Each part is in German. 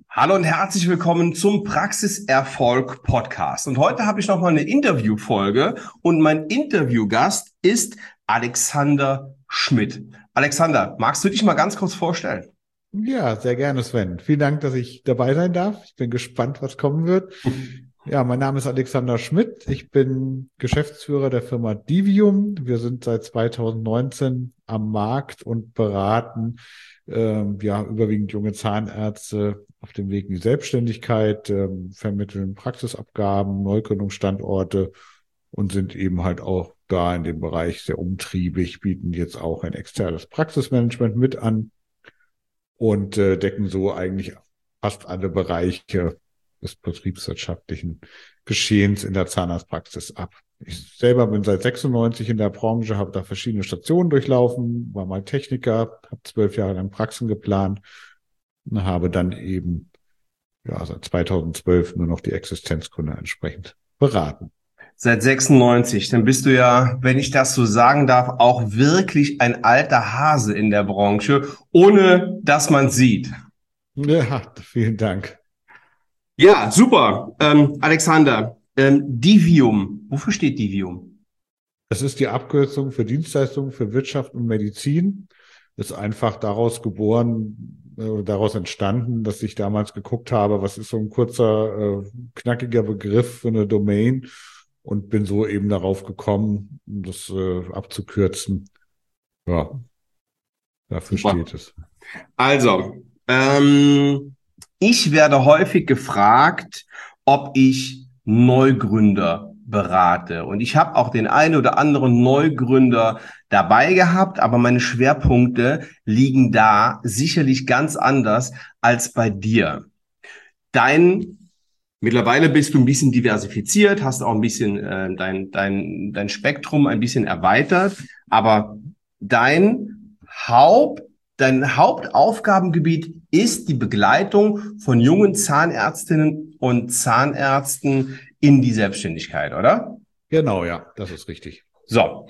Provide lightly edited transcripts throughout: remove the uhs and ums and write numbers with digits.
Hallo und herzlich willkommen zum Praxiserfolg Podcast. Und heute habe ich nochmal eine Interviewfolge und mein Interviewgast ist Alexander Schmidt. Alexander, magst du dich mal ganz kurz vorstellen? Ja, sehr gerne, Sven. Vielen Dank, dass ich dabei sein darf. Ich bin gespannt, was kommen wird. Ja, mein Name ist Alexander Schmidt. Ich bin Geschäftsführer der Firma Divium. Wir sind seit 2019 am Markt und beraten überwiegend junge Zahnärzte auf dem Weg in die Selbstständigkeit, vermitteln Praxisabgaben, Neugründungsstandorte und sind eben halt auch da in dem Bereich sehr umtriebig, bieten jetzt auch ein externes Praxismanagement mit an und decken so eigentlich fast alle Bereiche des betriebswirtschaftlichen Geschehens in der Zahnarztpraxis ab. Ich selber bin seit 96 in der Branche, habe da verschiedene Stationen durchlaufen, war mal Techniker, habe 12 Jahre lang Praxen geplant und habe dann eben seit 2012 nur noch die Existenzgründer entsprechend beraten. Seit 96, dann bist du ja, wenn ich das so sagen darf, auch wirklich ein alter Hase in der Branche, ohne dass man sieht. Ja, vielen Dank. Ja, super. Alexander, Divium, wofür steht Divium? Das ist die Abkürzung für Dienstleistungen für Wirtschaft und Medizin. Ist einfach daraus geboren, daraus entstanden, dass ich damals geguckt habe, was ist so ein kurzer, knackiger Begriff für eine Domain und bin so eben darauf gekommen, um das abzukürzen. Ja, dafür Super. steht es. Also, ich werde häufig gefragt, ob ich Neugründer berate. Und ich habe auch den einen oder anderen Neugründer dabei gehabt, aber meine Schwerpunkte liegen da sicherlich ganz anders als bei dir. Dein Mittlerweile bist du ein bisschen diversifiziert, hast auch ein bisschen dein Spektrum ein bisschen erweitert, aber dein Haupt, dein Hauptaufgabengebiet ist die Begleitung von jungen Zahnärztinnen und Zahnärzten in die Selbstständigkeit, oder? Genau, ja, das ist richtig. So,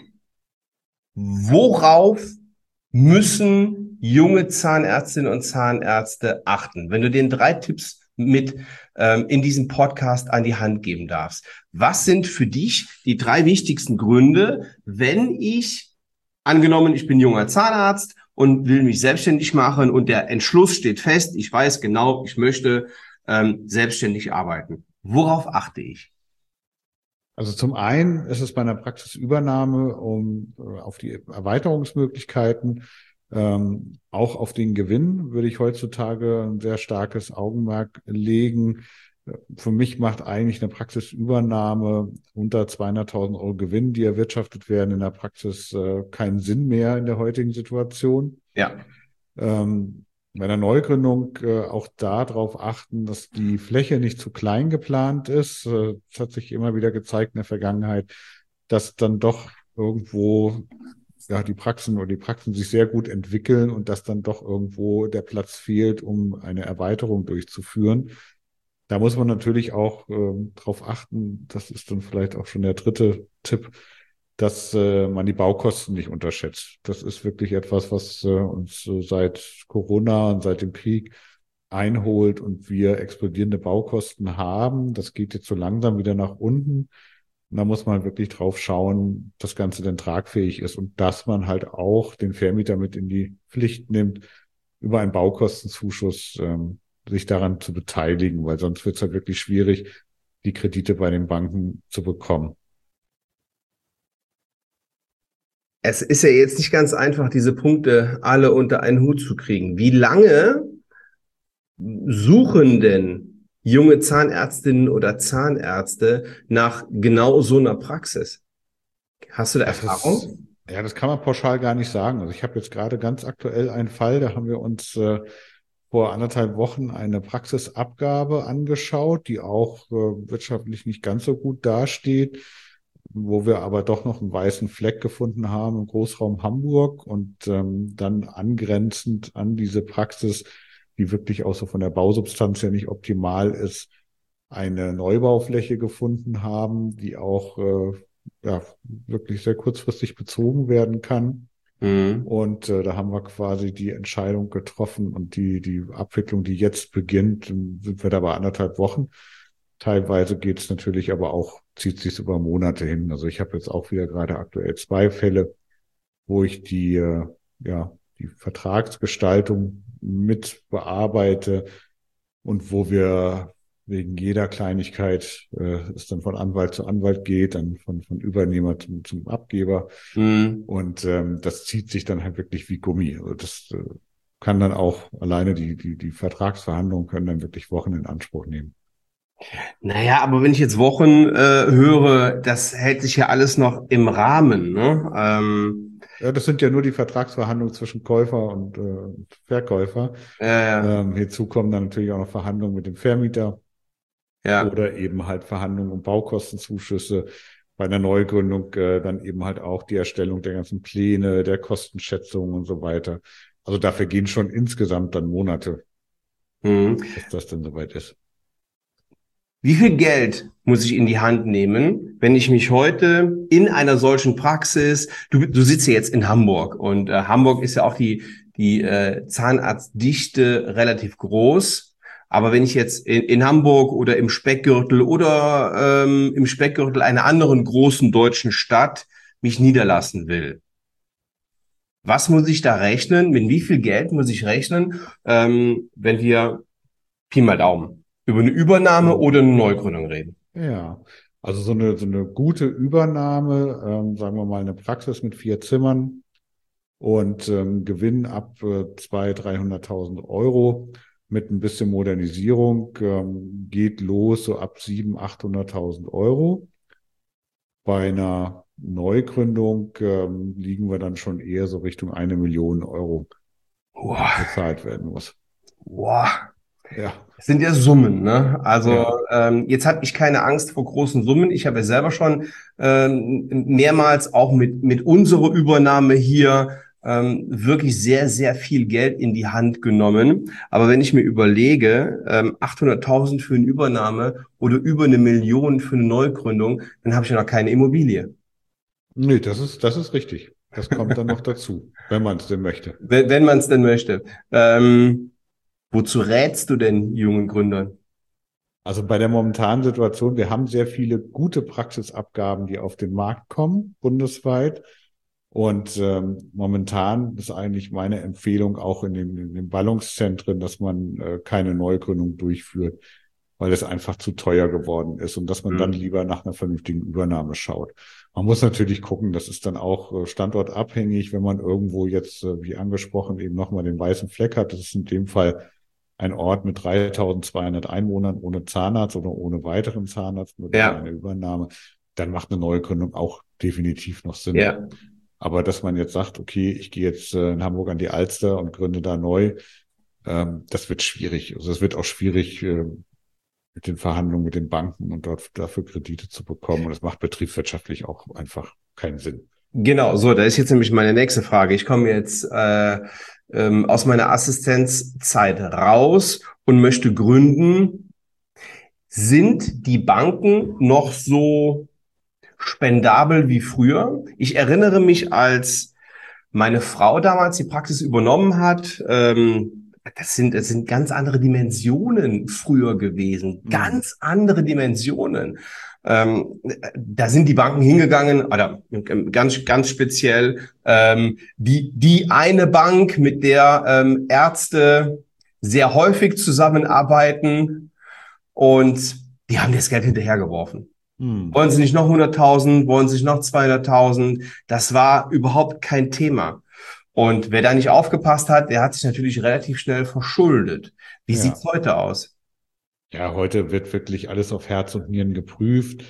worauf müssen junge Zahnärztinnen und Zahnärzte achten? Wenn du den 3 Tipps mit in diesem Podcast an die Hand geben darfst. Was sind für dich die 3 wichtigsten Gründe, wenn ich, angenommen, ich bin junger Zahnarzt und will mich selbstständig machen und der Entschluss steht fest, ich weiß genau, ich möchte selbstständig arbeiten. Worauf achte ich? Also zum einen ist es bei einer Praxisübernahme auf die Erweiterungsmöglichkeiten, auch auf den Gewinn würde ich heutzutage ein sehr starkes Augenmerk legen. Für mich macht eigentlich eine Praxisübernahme unter 200.000 Euro Gewinn, die erwirtschaftet werden in der Praxis, keinen Sinn mehr in der heutigen Situation. Ja. Bei der Neugründung auch darauf achten, dass die Fläche nicht zu klein geplant ist. Es hat sich immer wieder gezeigt in der Vergangenheit, dass dann doch irgendwo die Praxen sich sehr gut entwickeln und dass dann doch irgendwo der Platz fehlt, um eine Erweiterung durchzuführen. Da muss man natürlich auch darauf achten, das ist dann vielleicht auch schon der dritte Tipp, dass man die Baukosten nicht unterschätzt. Das ist wirklich etwas, was uns seit Corona und seit dem Krieg einholt und wir explodierende Baukosten haben. Das geht jetzt so langsam wieder nach unten. Und da muss man wirklich drauf schauen, dass das Ganze denn tragfähig ist und dass man halt auch den Vermieter mit in die Pflicht nimmt, über einen Baukostenzuschuss sich daran zu beteiligen, weil sonst wird es halt wirklich schwierig, die Kredite bei den Banken zu bekommen. Es ist ja jetzt nicht ganz einfach, diese Punkte alle unter einen Hut zu kriegen. Wie lange suchen denn junge Zahnärztinnen oder Zahnärzte nach genau so einer Praxis? Hast du da Das ist, Erfahrung? das kann man pauschal gar nicht sagen. Also ich habe jetzt gerade ganz aktuell einen Fall, da haben wir uns vor 1,5 Wochen eine Praxisabgabe angeschaut, die auch wirtschaftlich nicht ganz so gut dasteht, wo wir aber doch noch einen weißen Fleck gefunden haben im Großraum Hamburg und dann angrenzend an diese Praxis, die wirklich auch so von der Bausubstanz her nicht optimal ist, eine Neubaufläche gefunden haben, die auch wirklich sehr kurzfristig bezogen werden kann. Mhm. Und da haben wir quasi die Entscheidung getroffen und die Abwicklung, die jetzt beginnt, sind wir da bei 1,5 Wochen. Teilweise geht es natürlich aber auch, zieht sich über Monate hin. Also ich habe jetzt auch wieder gerade aktuell 2 Fälle, wo ich die Vertragsgestaltung mit bearbeite und wo wir wegen jeder Kleinigkeit es dann von Anwalt zu Anwalt geht, dann von Übernehmer zum Abgeber. Mhm. Und das zieht sich dann halt wirklich wie Gummi. Also das kann dann auch alleine die Vertragsverhandlungen können dann wirklich Wochen in Anspruch nehmen. Naja, aber wenn ich jetzt Wochen höre, das hält sich ja alles noch im Rahmen, ne? Ja, das sind ja nur die Vertragsverhandlungen zwischen Käufer und Verkäufer. Ja, Hierzu kommen dann natürlich auch noch Verhandlungen mit dem Vermieter ja. oder eben halt Verhandlungen um Baukostenzuschüsse. Bei einer Neugründung dann eben halt auch die Erstellung der ganzen Pläne, der Kostenschätzung und so weiter. Also da vergehen schon insgesamt dann Monate, Mhm. bis das dann soweit ist. Wie viel Geld muss ich in die Hand nehmen, wenn ich mich heute in einer solchen Praxis, du sitzt ja jetzt in Hamburg und Hamburg ist ja auch die Zahnarztdichte relativ groß. Aber wenn ich jetzt in Hamburg oder im Speckgürtel oder im Speckgürtel einer anderen großen deutschen Stadt mich niederlassen will, was muss ich da rechnen? Mit wie viel Geld muss ich rechnen, wenn wir Pi mal Daumen über eine Übernahme Mhm. oder eine Neugründung reden? Ja, also so eine gute Übernahme, sagen wir mal eine Praxis mit 4 Zimmern und Gewinn ab 200.000, 300.000 Euro mit ein bisschen Modernisierung geht los so ab 700.000, 800.000 Euro. Bei einer Neugründung liegen wir dann schon eher so Richtung 1 Million Euro, die Boah, bezahlt werden muss. boah. Ja, Das sind ja Summen, ne? Also ja. jetzt habe ich keine Angst vor großen Summen. Ich habe ja selber schon mehrmals auch mit unserer Übernahme hier wirklich sehr, sehr viel Geld in die Hand genommen. Aber wenn ich mir überlege, 800.000 für eine Übernahme oder über 1 Million für eine Neugründung, dann habe ich ja noch keine Immobilie. Nee, das ist richtig. Das kommt dann noch dazu, wenn man es denn möchte. Wenn man es denn möchte. Ähm, Wozu rätst du denn jungen Gründern? Also bei der momentanen Situation, wir haben sehr viele gute Praxisabgaben, die auf den Markt kommen, bundesweit. Und momentan ist eigentlich meine Empfehlung auch in den Ballungszentren, dass man keine Neugründung durchführt, weil es einfach zu teuer geworden ist und dass man dann Hm. lieber nach einer vernünftigen Übernahme schaut. Man muss natürlich gucken, das ist dann auch standortabhängig, wenn man irgendwo jetzt, wie angesprochen, eben nochmal den weißen Fleck hat. Das ist in dem Fall ein Ort mit 3.200 Einwohnern ohne Zahnarzt oder ohne weiteren Zahnarzt, nur über Ja, eine Übernahme. Dann macht eine Neugründung auch definitiv noch Sinn. ja. Aber dass man jetzt sagt, okay, ich gehe jetzt in Hamburg an die Alster und gründe da neu, das wird schwierig. Also es wird auch schwierig mit den Verhandlungen mit den Banken und dort dafür Kredite zu bekommen. Und das macht betriebswirtschaftlich auch einfach keinen Sinn. Genau, so, da ist jetzt nämlich meine nächste Frage. Ich komme jetzt aus meiner Assistenzzeit raus und möchte gründen. Sind die Banken noch so spendabel wie früher? Ich erinnere mich, als meine Frau damals die Praxis übernommen hat, das sind ganz andere Dimensionen früher gewesen. Hm. Ganz andere Dimensionen. Da sind die Banken hingegangen, oder ganz speziell die eine Bank, mit der Ärzte sehr häufig zusammenarbeiten und die haben das Geld hinterhergeworfen. Hm. Wollen Sie nicht noch 100.000? Wollen Sie nicht noch 200.000? Das war überhaupt kein Thema. Und wer da nicht aufgepasst hat, der hat sich natürlich relativ schnell verschuldet. Wie sieht's Ja. heute aus? Ja, heute wird wirklich alles auf Herz und Nieren geprüft.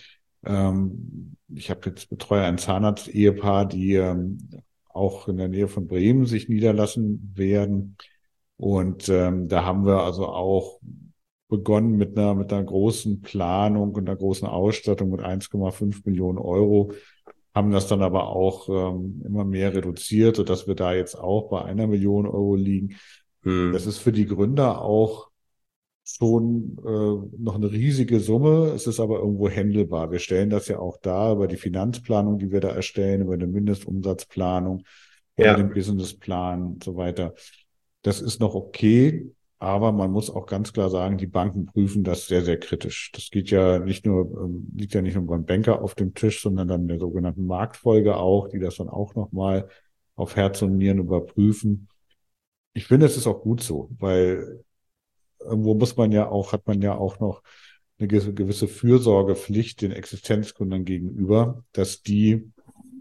Ich habe jetzt betreue ein Zahnarzt-Ehepaar, die auch in der Nähe von Bremen sich niederlassen werden. Und da haben wir also auch begonnen mit einer großen Planung und einer großen Ausstattung mit 1,5 Millionen Euro, haben das dann aber auch immer mehr reduziert, sodass wir da jetzt auch bei 1 Million Euro liegen. Das Hm. ist für die Gründer auch schon noch eine riesige Summe. Es ist aber irgendwo händelbar. Wir stellen das ja auch dar über die Finanzplanung, die wir da erstellen, über eine Mindestumsatzplanung. oder Ja. den Businessplan und so weiter. Das ist noch okay, aber man muss auch ganz klar sagen, die Banken prüfen das sehr, sehr kritisch. Das geht ja nicht nur, liegt ja nicht nur beim Banker auf dem Tisch, sondern dann der sogenannten Marktfolge auch, die das dann auch nochmal auf Herz und Nieren überprüfen. Ich finde, es ist auch gut so, weil irgendwo hat man ja auch noch eine gewisse Fürsorgepflicht den Existenzgründern gegenüber, dass die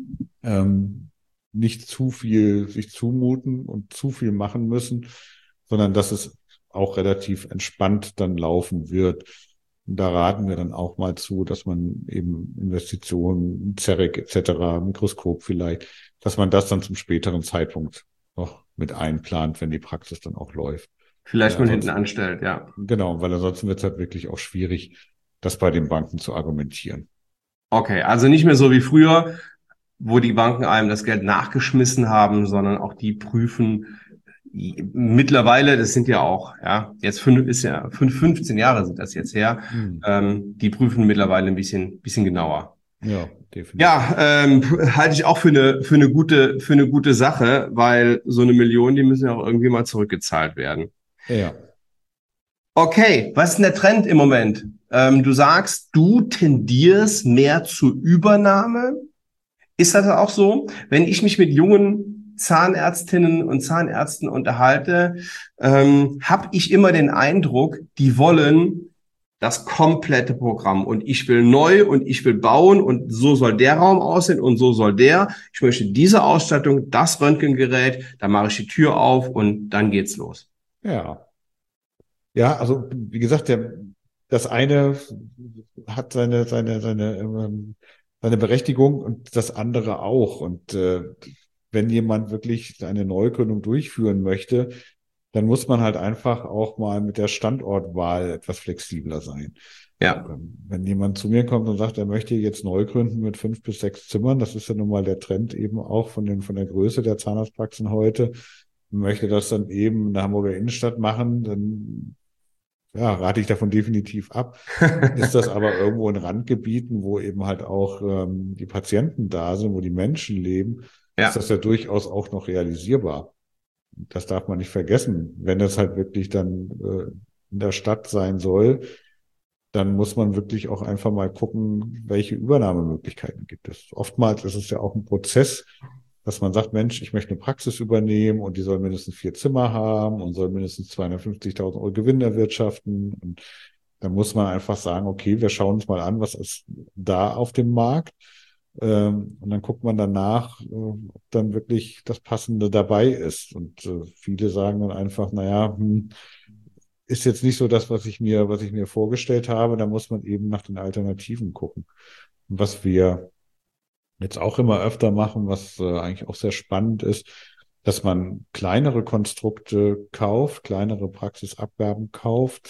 nicht zu viel sich zumuten und zu viel machen müssen, sondern dass es auch relativ entspannt dann laufen wird. Und da raten wir dann auch mal zu, dass man eben Investitionen, CEREC etc., Mikroskop vielleicht, dass man das dann zum späteren Zeitpunkt noch mit einplant, wenn die Praxis dann auch läuft. Vielleicht Weil mal hinten ansonsten, anstellt, ja. genau, weil ansonsten wird es halt wirklich auch schwierig, das bei den Banken zu argumentieren. Okay, also nicht mehr so wie früher, wo die Banken einem das Geld nachgeschmissen haben, sondern auch die prüfen mittlerweile, das sind ja auch, ja, jetzt 15 Jahre sind das jetzt her, Hm. die prüfen mittlerweile ein bisschen genauer. Ja, definitiv. Ja, halte ich auch für eine gute Sache, weil so eine Million, die müssen ja auch irgendwie mal zurückgezahlt werden. Ja. Okay, was ist denn der Trend im Moment? Du sagst, du tendierst mehr zur Übernahme. Ist das auch so? Wenn ich mich mit jungen Zahnärztinnen und Zahnärzten unterhalte, habe ich immer den Eindruck, die wollen das komplette Programm und ich will neu und ich will bauen und so soll der Raum aussehen und so soll der. Ich möchte diese Ausstattung, das Röntgengerät, da mache ich die Tür auf und dann geht's los. Ja. Ja, also wie gesagt, das eine hat seine Berechtigung und das andere auch. Und wenn jemand wirklich eine Neugründung durchführen möchte, dann muss man halt einfach auch mal mit der Standortwahl etwas flexibler sein. Ja, Wenn jemand zu mir kommt und sagt, er möchte jetzt neu gründen mit 5 bis 6 Zimmern, das ist ja nun mal der Trend eben auch von der Größe der Zahnarztpraxen heute, möchte das dann eben in der Hamburger Innenstadt machen, dann ja, rate ich davon definitiv ab. Ist das aber irgendwo in Randgebieten, wo eben halt auch die Patienten da sind, wo die Menschen leben, ist ja, das ja durchaus auch noch realisierbar. Das darf man nicht vergessen. Wenn das halt wirklich dann in der Stadt sein soll, dann muss man wirklich auch einfach mal gucken, welche Übernahmemöglichkeiten gibt es. Oftmals ist es ja auch ein Prozess, dass man sagt, Mensch, ich möchte eine Praxis übernehmen und die soll mindestens 4 Zimmer haben und soll mindestens 250.000 Euro Gewinn erwirtschaften. Und dann muss man einfach sagen, okay, wir schauen uns mal an, was ist da auf dem Markt. Und dann guckt man danach, ob dann wirklich das Passende dabei ist. Und viele sagen dann einfach, naja, ist jetzt nicht so das, was ich mir vorgestellt habe. Da muss man eben nach den Alternativen gucken. Und was wir jetzt auch immer öfter machen, was eigentlich auch sehr spannend ist, dass man kleinere Konstrukte kauft, kleinere Praxisabgaben kauft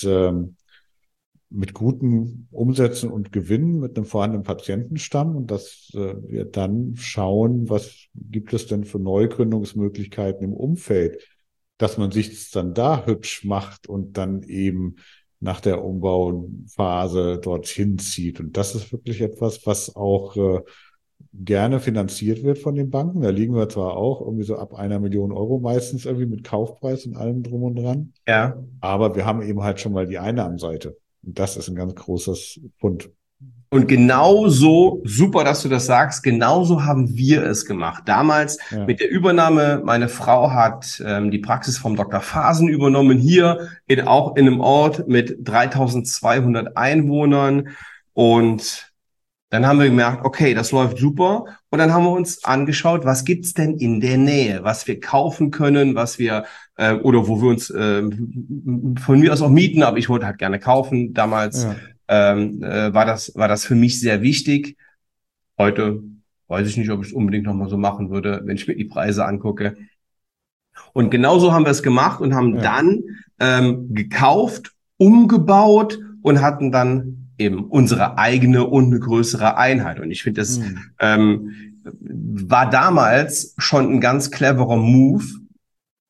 mit guten Umsätzen und Gewinnen, mit einem vorhandenen Patientenstamm und dass wir dann schauen, was gibt es denn für Neugründungsmöglichkeiten im Umfeld, dass man sich dann da hübsch macht und dann eben nach der Umbauphase dorthin zieht. Und das ist wirklich etwas, was auch gerne finanziert wird von den Banken. Da liegen wir zwar auch irgendwie so ab 1 Million Euro meistens irgendwie mit Kaufpreis und allem drum und dran, ja. aber wir haben eben halt schon mal die Einnahmenseite. Und das ist ein ganz großes Pfund. Und genauso, super, dass du das sagst, genauso haben wir es gemacht. Damals Ja, mit der Übernahme, meine Frau hat die Praxis vom Dr. Fasen übernommen, hier auch in einem Ort mit 3200 Einwohnern. Und dann haben wir gemerkt, okay, das läuft super. Und dann haben wir uns angeschaut, was gibt's denn in der Nähe, was wir kaufen können, was wir oder wo wir uns von mir aus auch mieten, aber ich wollte halt gerne kaufen. Damals ja, war das für mich sehr wichtig. Heute weiß ich nicht, ob ich es unbedingt nochmal so machen würde, wenn ich mir die Preise angucke. Und genauso haben wir es gemacht und haben ja. dann gekauft, umgebaut und hatten dann eben unsere eigene und eine größere Einheit. Und ich finde, das Hm. war damals schon ein ganz cleverer Move,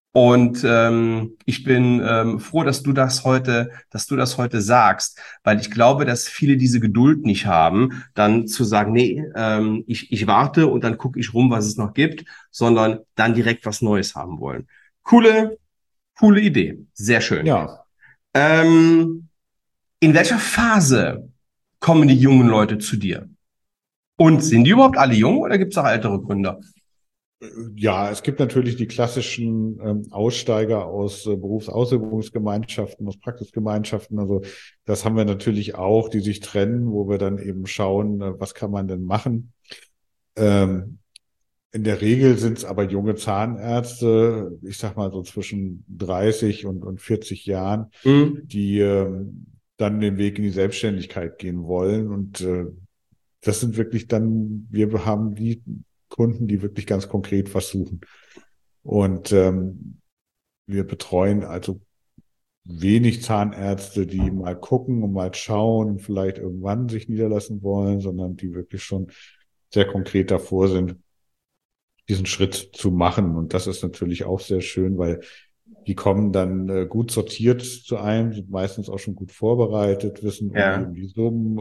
Und ich bin froh, dass du das heute sagst, weil ich glaube, dass viele diese Geduld nicht haben, dann zu sagen, nee, ich warte und dann gucke ich rum, was es noch gibt, sondern dann direkt was Neues haben wollen. Coole, coole Idee. Sehr schön. Ja, Ähm, in welcher Phase kommen die jungen Leute zu dir? Und sind die überhaupt alle jung oder gibt es auch ältere Gründer? ja, es gibt natürlich die klassischen Aussteiger aus Berufsausübungsgemeinschaften, aus Praxisgemeinschaften. Also das haben wir natürlich auch, die sich trennen, wo wir dann eben schauen, was kann man denn machen. Ähm, in der Regel sind es aber junge Zahnärzte, ich sag mal so zwischen 30 und 40 Jahren, Hm? die dann den Weg in die Selbstständigkeit gehen wollen. Und das sind wirklich dann, wir haben die Kunden, die wirklich ganz konkret was suchen. Und wir betreuen also wenig Zahnärzte, die mal gucken und mal schauen, vielleicht irgendwann sich niederlassen wollen, sondern die wirklich schon sehr konkret davor sind, diesen Schritt zu machen. Und das ist natürlich auch sehr schön, weil die kommen dann gut sortiert zu einem, sind meistens auch schon gut vorbereitet, wissen Ja. um die Summen,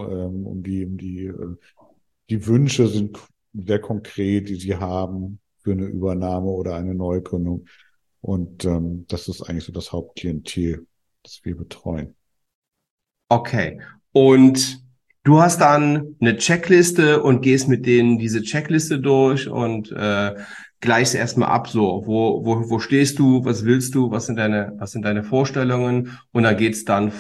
die Wünsche sind sehr konkret, die sie haben für eine Übernahme oder eine Neugründung. Und das ist eigentlich so das Hauptklientel, das wir betreuen. Okay. Und du hast dann eine Checkliste und gehst mit denen diese Checkliste durch und gleichst erstmal ab, so, wo stehst du, was willst du, was sind deine Vorstellungen? Und dann geht's dann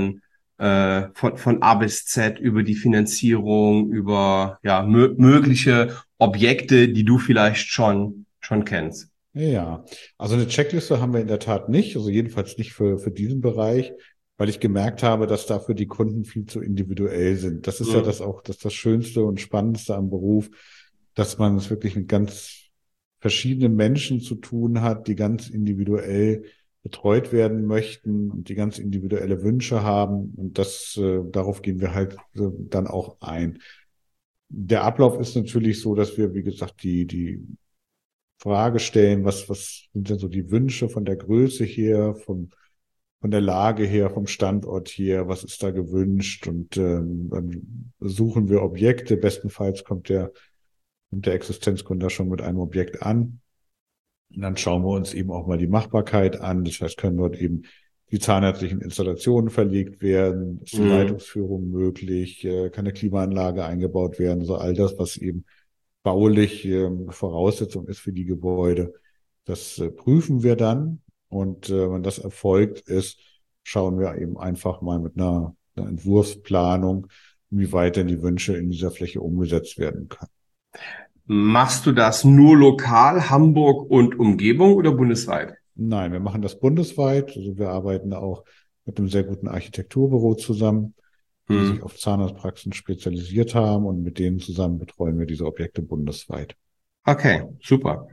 von A bis Z über die Finanzierung, über ja, mögliche Objekte, die du vielleicht schon kennst. Ja, also eine Checkliste haben wir in der Tat nicht, also jedenfalls nicht für diesen Bereich, weil ich gemerkt habe, dass dafür die Kunden viel zu individuell sind. Das ist ja Mhm. das Schönste und Spannendste am Beruf, dass man es wirklich mit ganz verschiedenen Menschen zu tun hat, die ganz individuell betreut werden möchten und die ganz individuelle Wünsche haben. Und darauf gehen wir halt dann auch ein. Der Ablauf ist natürlich so, dass wir, wie gesagt, die Frage stellen, was sind denn so die Wünsche von der Größe her, von der Lage her, vom Standort her, was ist da gewünscht? Und dann suchen wir Objekte. Bestenfalls kommt der Existenzgründer schon mit einem Objekt an. Und dann schauen wir uns eben auch mal die Machbarkeit an. Das heißt, können dort eben die zahnärztlichen Installationen verlegt werden? Ist die Mhm. Leitungsführung möglich? Kann eine Klimaanlage eingebaut werden? Also all das, was eben baulich Voraussetzung ist für die Gebäude. Das prüfen wir dann. Und wenn das erfolgt ist, schauen wir eben einfach mal mit einer Entwurfsplanung, inwieweit denn die Wünsche in dieser Fläche umgesetzt werden können. Machst du das nur lokal, Hamburg und Umgebung oder bundesweit? Nein, wir machen das bundesweit. Also wir arbeiten auch mit einem sehr guten Architekturbüro zusammen, die sich Hm. auf Zahnarztpraxen spezialisiert haben und mit denen zusammen betreuen wir diese Objekte bundesweit. Okay, super.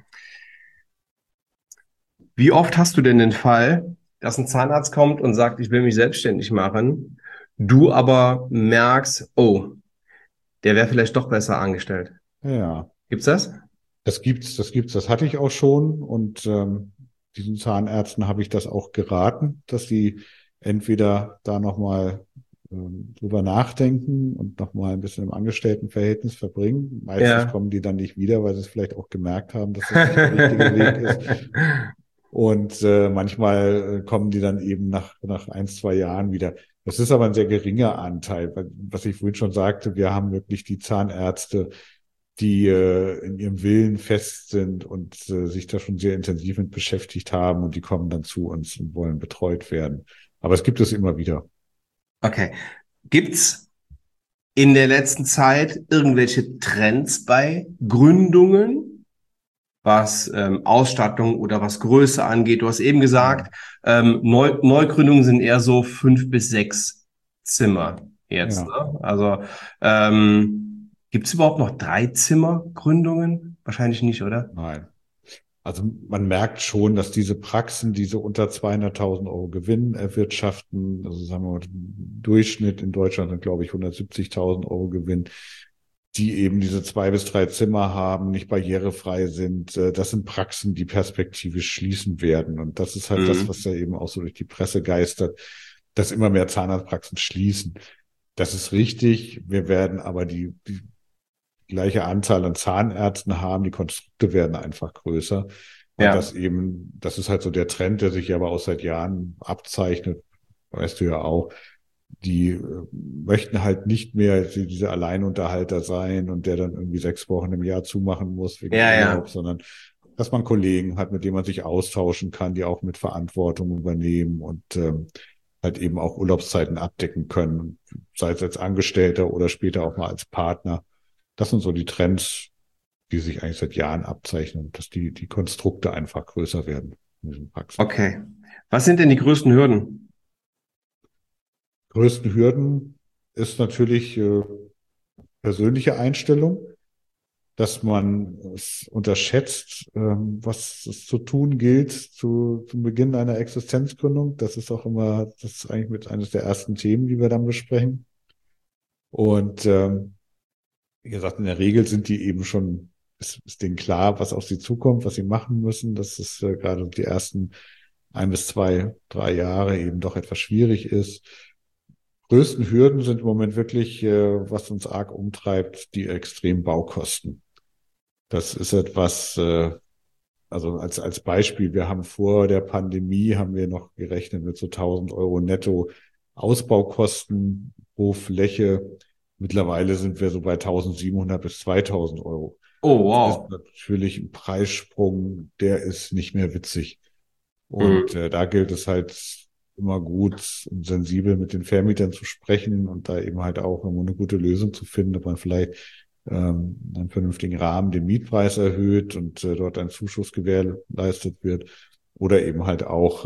Wie oft hast du denn den Fall, dass ein Zahnarzt kommt und sagt, ich will mich selbstständig machen, du aber merkst, oh, der wäre vielleicht doch besser angestellt? Ja, Gibt's das? das hatte ich auch schon und diesen Zahnärzten habe ich das auch geraten, dass sie entweder da nochmal drüber nachdenken und nochmal ein bisschen im Angestelltenverhältnis verbringen. Meistens Ja. kommen die dann nicht wieder, weil sie es vielleicht auch gemerkt haben, dass das nicht der richtige Weg ist. Und manchmal kommen die dann eben nach 1, 2 Jahren wieder. Das ist aber ein sehr geringer Anteil, weil, was ich vorhin schon sagte, wir haben wirklich die Zahnärzte, die in ihrem Willen fest sind und sich da schon sehr intensiv mit beschäftigt haben und die kommen dann zu uns und wollen betreut werden. Aber es gibt es immer wieder. Okay. Gibt's in der letzten Zeit irgendwelche Trends bei Gründungen, was Ausstattung oder was Größe angeht? Du hast eben Ja. gesagt, Neugründungen sind eher so 5 bis 6 Zimmer jetzt. Ja. Ne? Also gibt es überhaupt noch 3 Zimmer-Gründungen? Wahrscheinlich nicht, oder? Nein. Also man merkt schon, dass diese Praxen, diese unter 200.000 Euro Gewinn erwirtschaften, also sagen wir mal, im Durchschnitt in Deutschland sind, glaube ich, 170.000 Euro Gewinn, die eben diese 2 bis 3 Zimmer haben, nicht barrierefrei sind. Das sind Praxen, die perspektivisch schließen werden. Und das ist halt das, Mhm. was ja eben auch so durch die Presse geistert, dass immer mehr Zahnarztpraxen schließen. Das ist richtig. Wir werden aber die gleiche Anzahl an Zahnärzten haben. Die Konstrukte werden einfach größer, weil Ja. das ist halt so der Trend, der sich ja aber auch seit Jahren abzeichnet. Weißt du ja auch, die möchten halt nicht mehr diese Alleinunterhalter sein und der dann irgendwie 6 Wochen im Jahr zumachen muss wegen Ja, Urlaub, ja. sondern dass man Kollegen hat, mit denen man sich austauschen kann, die auch mit Verantwortung übernehmen und halt eben auch Urlaubszeiten abdecken können, sei es als Angestellter oder später auch mal als Partner. Das sind so die Trends, die sich eigentlich seit Jahren abzeichnen, dass die Konstrukte einfach größer werden in diesen Praxen. Okay. Was sind denn die größten Hürden? Größten Hürden ist natürlich persönliche Einstellung, dass man es unterschätzt, was es zu tun gilt zum Beginn einer Existenzgründung. Das ist auch immer, das ist eigentlich mit eines der ersten Themen, die wir dann besprechen. Und wie gesagt, in der Regel sind die eben schon, ist denen klar, was auf sie zukommt, was sie machen müssen. Das ist gerade die ersten 1 bis 2, 3 Jahre eben doch etwas schwierig ist. Größten Hürden sind im Moment wirklich, was uns arg umtreibt, die extremen Baukosten. Das ist etwas, also als Beispiel, wir haben vor der Pandemie, haben wir noch gerechnet mit so 1.000 € netto Ausbaukosten pro Fläche. Mittlerweile sind wir so bei 1.700 bis 2.000 €. Oh, Das ist wow. natürlich ein Preissprung, der ist nicht mehr witzig. Und Mhm. da gilt es halt immer gut und sensibel mit den Vermietern zu sprechen und da eben halt auch immer eine gute Lösung zu finden, ob man vielleicht einen vernünftigen Rahmen den Mietpreis erhöht und dort ein Zuschuss gewährleistet wird oder eben halt auch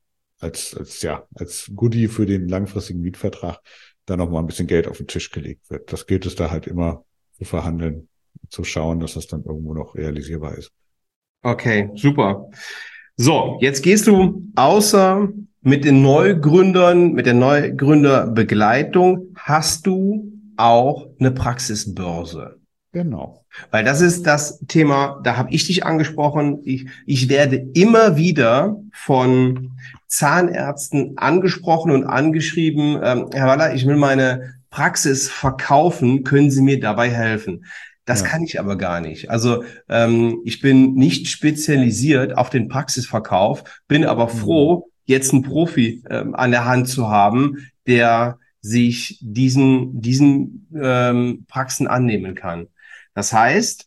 als Goodie für den langfristigen Mietvertrag dann noch mal ein bisschen Geld auf den Tisch gelegt wird. Das gilt es da halt immer zu verhandeln, zu schauen, dass das dann irgendwo noch realisierbar ist. Okay, super. So, jetzt gehst du außer mit den Neugründern, mit der Neugründerbegleitung, hast du auch eine Praxisbörse. Genau. Weil das ist das Thema, da habe ich dich angesprochen. Ich werde immer wieder von Zahnärzten angesprochen und angeschrieben, Herr Waller, ich will meine Praxis verkaufen, können Sie mir dabei helfen? Das Ja. kann ich aber gar nicht. Also ich bin nicht spezialisiert auf den Praxisverkauf, bin aber Mhm. froh, jetzt einen Profi an der Hand zu haben, der sich diesen Praxen annehmen kann. Das heißt,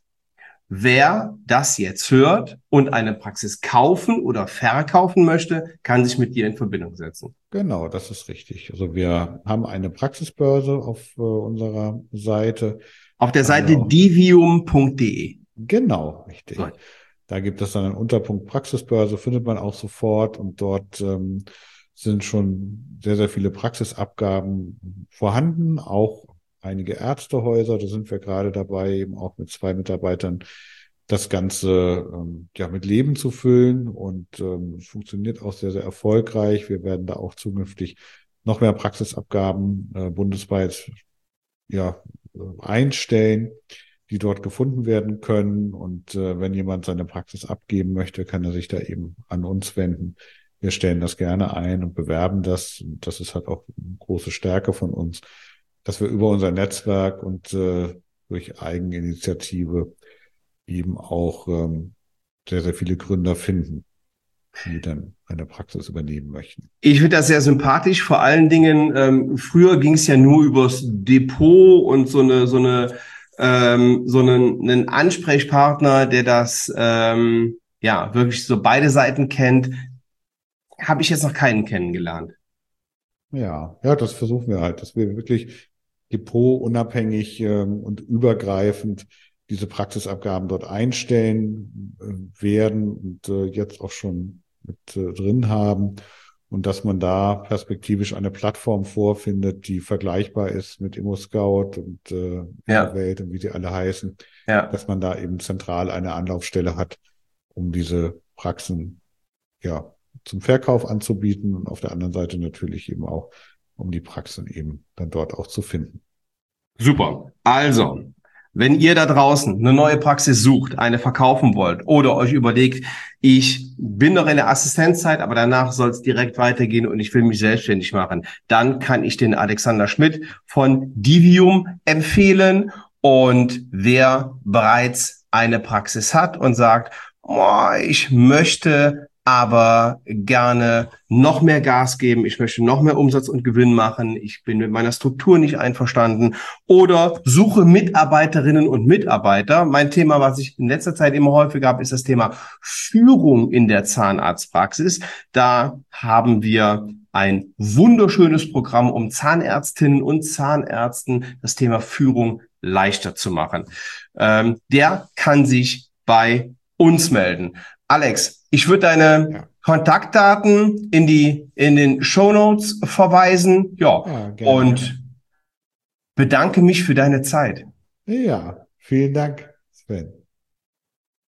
wer das jetzt hört und eine Praxis kaufen oder verkaufen möchte, kann sich mit dir in Verbindung setzen. Genau, das ist richtig. Also wir haben eine Praxisbörse auf unserer Seite. Auf der Haben wir Seite auch. divium.de. Genau, richtig. Gut. Da gibt es dann einen Unterpunkt Praxisbörse, findet man auch sofort und dort sind schon sehr, sehr viele Praxisabgaben vorhanden, auch einige Ärztehäuser. Da sind wir gerade dabei, eben auch mit 2 Mitarbeitern das Ganze ja mit Leben zu füllen und es funktioniert auch sehr, sehr erfolgreich. Wir werden da auch zukünftig noch mehr Praxisabgaben bundesweit ja einstellen, die dort gefunden werden können. Und wenn jemand seine Praxis abgeben möchte, kann er sich da eben an uns wenden. Wir stellen das gerne ein und bewerben das. Und das ist halt auch eine große Stärke von uns, dass wir über unser Netzwerk und durch Eigeninitiative eben auch sehr, sehr viele Gründer finden, die dann eine Praxis übernehmen möchten. Ich finde das sehr sympathisch. Vor allen Dingen, früher ging es ja nur übers Depot und so einen Ansprechpartner, der das ja wirklich so beide Seiten kennt, habe ich jetzt noch keinen kennengelernt. Ja, ja, das versuchen wir halt, dass wir wirklich depotunabhängig und übergreifend diese Praxisabgaben dort einstellen werden und jetzt auch schon mit drin haben und dass man da perspektivisch eine Plattform vorfindet, die vergleichbar ist mit ImmoScout und Ja, ImmoWelt und wie sie alle heißen, ja. dass man da eben zentral eine Anlaufstelle hat, um diese Praxen ja, zum Verkauf anzubieten und auf der anderen Seite natürlich eben auch, um die Praxen eben dann dort auch zu finden. Super. Also, Wenn ihr da draußen eine neue Praxis sucht, eine verkaufen wollt oder euch überlegt, ich bin noch in der Assistenzzeit, aber danach soll es direkt weitergehen und ich will mich selbstständig machen, dann kann ich den Alexander Schmidt von Divium empfehlen. Und wer bereits eine Praxis hat und sagt, oh, ich möchte aber gerne noch mehr Gas geben, ich möchte noch mehr Umsatz und Gewinn machen, ich bin mit meiner Struktur nicht einverstanden oder suche Mitarbeiterinnen und Mitarbeiter. Mein Thema, was ich in letzter Zeit immer häufiger habe, ist das Thema Führung in der Zahnarztpraxis. Da haben wir ein wunderschönes Programm, um Zahnärztinnen und Zahnärzten das Thema Führung leichter zu machen. Der kann sich bei uns melden. Alex, ich würde deine Kontaktdaten in den Shownotes verweisen. Ja, gerne. und bedanke mich für deine Zeit. Ja, vielen Dank, Sven.